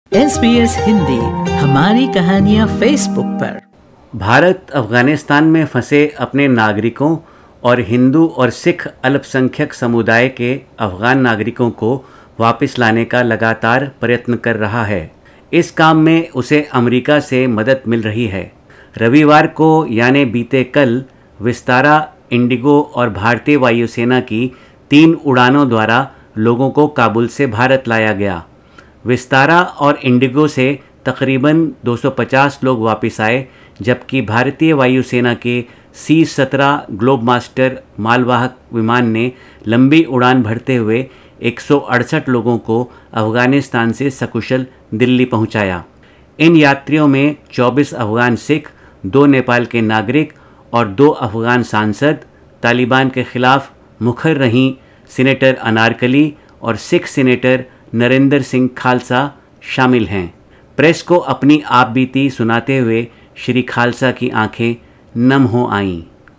SBS Hindi हमारी कहानियाँ Facebook पर। भारत अफगानिस्तान में फंसे अपने नागरिकों और हिंदू और सिख अल्पसंख्यक समुदाय के अफगान नागरिकों को वापस लाने का लगातार प्रयत्न कर रहा है। इस काम में उसे अमेरिका से मदद मिल रही है। रविवार को यानी बीते कल विस्तारा, इंडिगो और भारतीय वायुसेना की 3 उड़ानों द्वारा लोगों को काबुल से भारत लाया गया। विस्तारा और इंडिगो से तकरीबन 250 लोग वापस आए, जबकि भारतीय वायुसेना के C-17 ग्लोबमास्टर मालवाहक विमान ने लंबी उड़ान भरते हुए 168 लोगों को अफगानिस्तान से सकुशल दिल्ली पहुंचाया। इन यात्रियों में 24 अफगान सिख, 2 नेपाल के नागरिक और 2 अफगान सांसद, तालिबान के खिलाफ मुखर रहीं सीनेटर अनारकली और सिख सीनेटर नरेंद्र सिंह खालसा शामिल हैं। प्रेस को अपनी आपबीती सुनाते हुए श्री खालसा की आंखें नम हो आईं।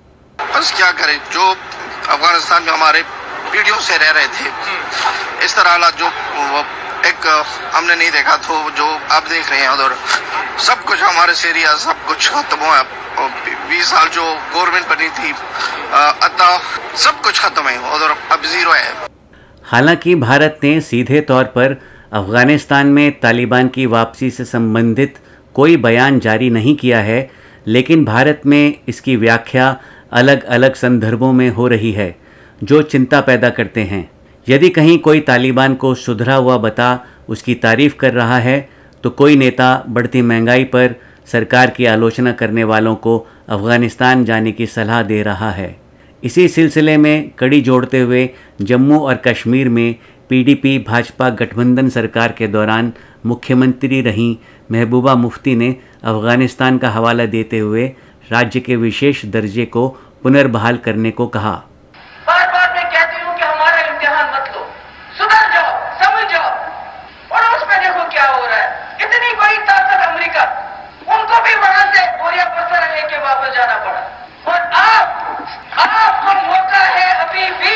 बस क्या करें, जो अफगानिस्तान में हमारे पीढ़ियों से रह रहे थे, इस तरह हालात जो एक हमने नहीं देखा, तो जो आप देख रहे हैं उधर सब कुछ हमारे से एरिया सब कुछ खत्म हुआ। 20 साल जो गवर्नमेंट बनी थी, अतः सब कुछ खत्म है उधर, अब जीरो है। हालांकि भारत ने सीधे तौर पर अफगानिस्तान में तालिबान की वापसी से संबंधित कोई बयान जारी नहीं किया है, लेकिन भारत में इसकी व्याख्या अलग अलग संदर्भों में हो रही है जो चिंता पैदा करते हैं। यदि कहीं कोई तालिबान को सुधरा हुआ बता उसकी तारीफ कर रहा है, तो कोई नेता बढ़ती महंगाई पर सरकार की आलोचना करने वालों को अफगानिस्तान जाने की सलाह दे रहा है। इसी सिलसिले में कड़ी जोड़ते हुए जम्मू और कश्मीर में पीडीपी भाजपा गठबंधन सरकार के दौरान मुख्यमंत्री रहीं महबूबा मुफ्ती ने अफगानिस्तान का हवाला देते हुए राज्य के विशेष दर्जे को पुनर्बहाल करने को कहा। बार बार मैं कहती हूँ कि हमारा इम्तिहान मत लो, सुधर जाओ, समझ जाओ। और उसमें देखो क्या हो रहा है। इतनी बड़ी ताकत अमेरिका, उनको भी वहां से बोरिया पत्थर लेके वापस जाना पड़ा। और आपको मौका है अभी भी,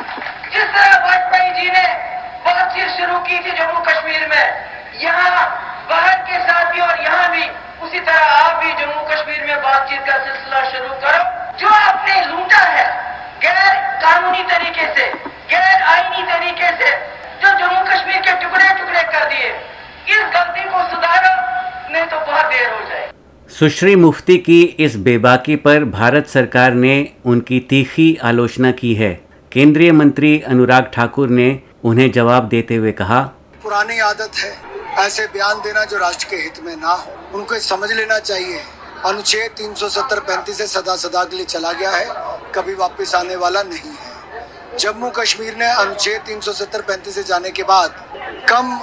जिस तरह वाजपेयी जी ने बातचीत शुरू की थी जम्मू कश्मीर में, यहाँ बाहर के साथ भी और यहाँ भी उसी तरह आप भी जम्मू कश्मीर में बातचीत का सिलसिला शुरू करो। जो आपने लूटा है गैर कानूनी तरीके से, गैर आईनी तरीके से, जो जम्मू कश्मीर के टुकड़े टुकड़े कर दिए, इस गलती को सुधारो, नहीं तो बहुत देर हो जाए। सुश्री मुफ्ती की इस बेबाकी पर भारत सरकार ने उनकी तीखी आलोचना की है। केंद्रीय मंत्री अनुराग ठाकुर ने उन्हें जवाब देते हुए कहा, पुरानी आदत है ऐसे बयान देना जो राष्ट्र के हित में ना हो। उनको समझ लेना चाहिए, अनुच्छेद 370-35 से सदा सदा के लिए चला गया है, कभी वापस आने वाला नहीं है। जम्मू कश्मीर ने अनुच्छेद 370-35 से जाने के बाद कम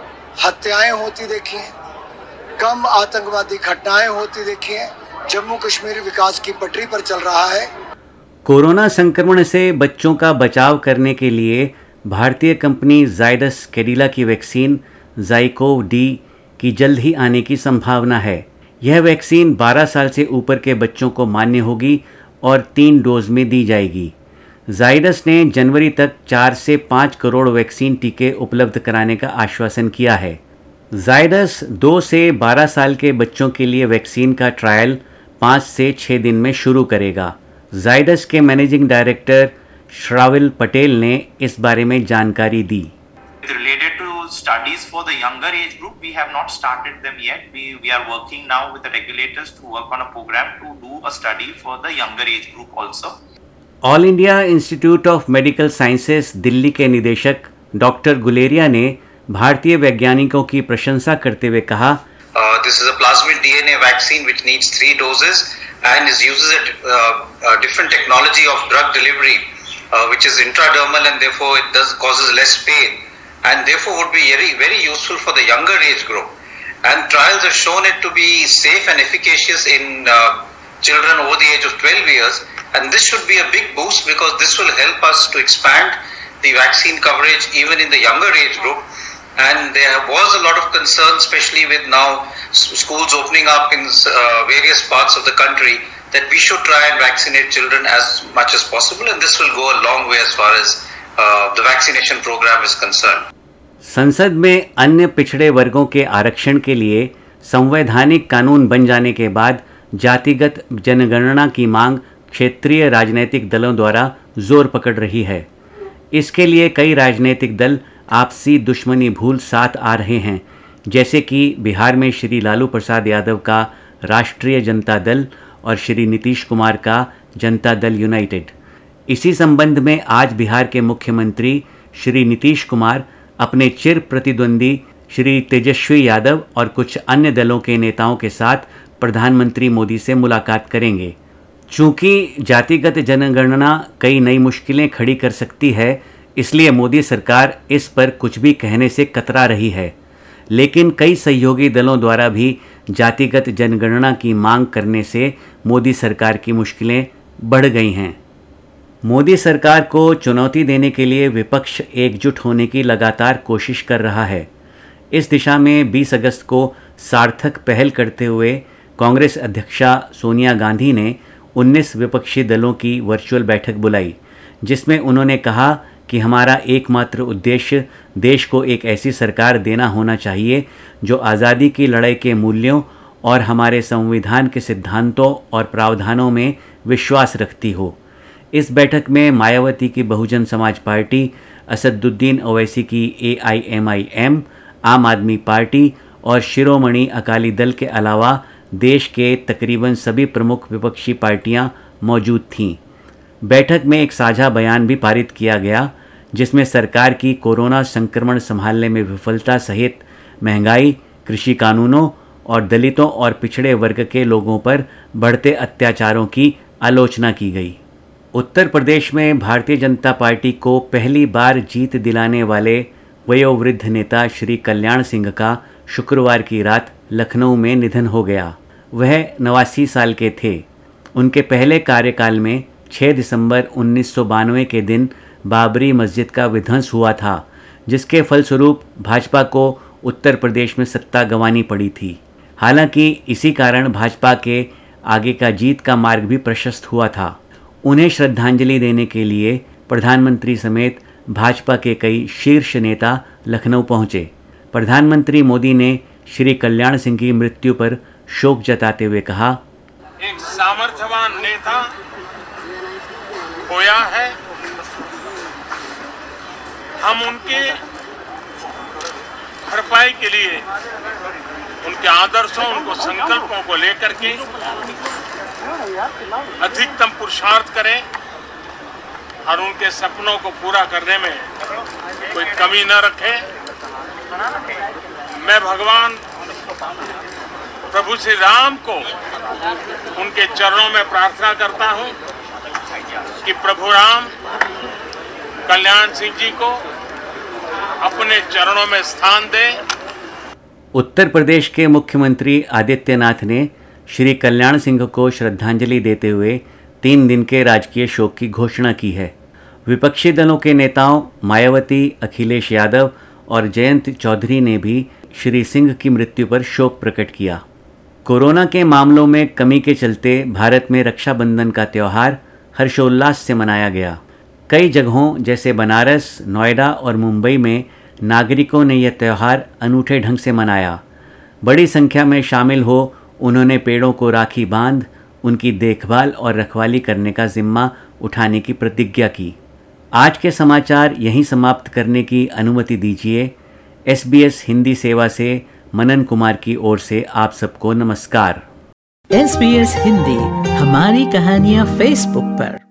हत्याएं होती देखी हैं, कम आतंकवादी घटनाएं होती देखी हैं। जम्मू कश्मीर विकास की पटरी पर चल रहा है। कोरोना संक्रमण से बच्चों का बचाव करने के लिए भारतीय कंपनी जायडस कैडिला की वैक्सीन ज़ाइकोव डी की जल्द ही आने की संभावना है। यह वैक्सीन 12 साल से ऊपर के बच्चों को मान्य होगी और 3 डोज में दी जाएगी। जायडस ने जनवरी तक 4 से 5 करोड़ वैक्सीन टीके उपलब्ध कराने का आश्वासन किया है। जायडस 2 से 12 साल के बच्चों के लिए वैक्सीन का ट्रायल 5 से 6 दिन में शुरू करेगा। जायडस के मैनेजिंग डायरेक्टर श्राविल पटेल ने इस बारे में जानकारी दी। Related to studies for the younger age group, we have not started them yet. We are working now with the regulators to work on a program to do a study for the younger age group also. All India institute of medical sciences Delhi के निदेशक doctor Guleria ने भारतीय वैज्ञानिकों की प्रशंसा करते हुए कहा, This is a plasmid DNA vaccine which needs 3 doses and uses a different technology of drug delivery, which is intradermal, and therefore it causes less pain, and therefore would be very, very useful for the younger age group. And trials have shown it to be safe and efficacious in children over the age of 12 years, and this should be a big boost because this will help us to expand the vaccine coverage even in the younger age group. And there was a lot of concern, especially with now schools opening up in various parts of the country, that we should try and vaccinate children as much as possible, and this will go a long way as far as the vaccination program is concerned. संसद में अन्य पिछड़े वर्गों के आरक्षण के लिए संवैधानिक कानून बन जाने के बाद जातिगत जनगणना की मांग क्षेत्रीय राजनीतिक दलों द्वारा जोर पकड़ रही है। इसके लिए कई राजनीतिक दल आपसी दुश्मनी भूल साथ आ रहे हैं, जैसे कि बिहार में श्री लालू प्रसाद यादव का राष्ट्रीय जनता दल और श्री नीतीश कुमार का जनता दल यूनाइटेड। इसी संबंध में आज बिहार के मुख्यमंत्री श्री नीतीश कुमार अपने चिर प्रतिद्वंदी श्री तेजस्वी यादव और कुछ अन्य दलों के नेताओं के साथ प्रधानमंत्री मोदी से मुलाकात करेंगे। चूँकि जातिगत जनगणना कई नई मुश्किलें खड़ी कर सकती है, इसलिए मोदी सरकार इस पर कुछ भी कहने से कतरा रही है। लेकिन कई सहयोगी दलों द्वारा भी जातिगत जनगणना की मांग करने से मोदी सरकार की मुश्किलें बढ़ गई हैं। मोदी सरकार को चुनौती देने के लिए विपक्ष एकजुट होने की लगातार कोशिश कर रहा है। इस दिशा में 20 अगस्त को सार्थक पहल करते हुए कांग्रेस अध्यक्षा सोनिया गांधी ने 19 विपक्षी दलों की वर्चुअल बैठक बुलाई, जिसमें उन्होंने कहा कि हमारा एकमात्र उद्देश्य देश को एक ऐसी सरकार देना होना चाहिए जो आज़ादी की लड़ाई के मूल्यों और हमारे संविधान के सिद्धांतों और प्रावधानों में विश्वास रखती हो। इस बैठक में मायावती की बहुजन समाज पार्टी, असदुद्दीन ओवैसी की AIMIM, आम आदमी पार्टी और शिरोमणि अकाली दल के अलावा देश के तकरीबन सभी प्रमुख विपक्षी पार्टियां मौजूद थीं। बैठक में एक साझा बयान भी पारित किया गया, जिसमें सरकार की कोरोना संक्रमण संभालने में विफलता सहित महंगाई, कृषि कानूनों और दलितों और पिछड़े वर्ग के लोगों पर बढ़ते अत्याचारों की आलोचना की गई। उत्तर प्रदेश में भारतीय जनता पार्टी को पहली बार जीत दिलाने वाले वयोवृद्ध नेता श्री कल्याण सिंह का शुक्रवार की रात लखनऊ में निधन हो गया। वह 89 साल के थे। उनके पहले कार्यकाल में 6 दिसंबर 1992 के दिन बाबरी मस्जिद का विध्वंस हुआ था, जिसके फलस्वरूप भाजपा को उत्तर प्रदेश में सत्ता गंवानी पड़ी थी। हालांकि इसी कारण भाजपा के आगे का जीत का मार्ग भी प्रशस्त हुआ था। उन्हें श्रद्धांजलि देने के लिए प्रधानमंत्री समेत भाजपा के कई शीर्ष नेता लखनऊ पहुंचे। प्रधानमंत्री मोदी ने श्री कल्याण सिंह की मृत्यु पर शोक जताते हुए कहा, एक सामर्थ्यवान नेता खोया है। हम उनके भरपाई के लिए उनके आदर्शों, उनको संकल्पों को लेकर के अधिकतम पुरुषार्थ करें और उनके सपनों को पूरा करने में कोई कमी न रखें। मैं भगवान प्रभु श्री राम को उनके चरणों में प्रार्थना करता हूं कि प्रभु राम कल्याण सिंह जी को अपने चरणों में स्थान दें। उत्तर प्रदेश के मुख्यमंत्री आदित्यनाथ ने श्री कल्याण सिंह को श्रद्धांजलि देते हुए 3 दिन के राजकीय शोक की घोषणा की है। विपक्षी दलों के नेताओं मायावती, अखिलेश यादव और जयंत चौधरी ने भी श्री सिंह की मृत्यु पर शोक प्रकट किया। कोरोना के मामलों में कमी के चलते भारत में रक्षाबंधन का त्यौहार हर्षोल्लास से मनाया गया। कई जगहों जैसे बनारस, नोएडा और मुंबई में नागरिकों ने यह त्यौहार अनूठे ढंग से मनाया। बड़ी संख्या में शामिल हो उन्होंने पेड़ों को राखी बांध उनकी देखभाल और रखवाली करने का जिम्मा उठाने की प्रतिज्ञा की। आज के समाचार यहीं समाप्त करने की अनुमति दीजिए। SBS हिंदी सेवा से मनन कुमार की ओर से आप सबको नमस्कार। SBS हिंदी हमारी कहानियाँ फेसबुक पर।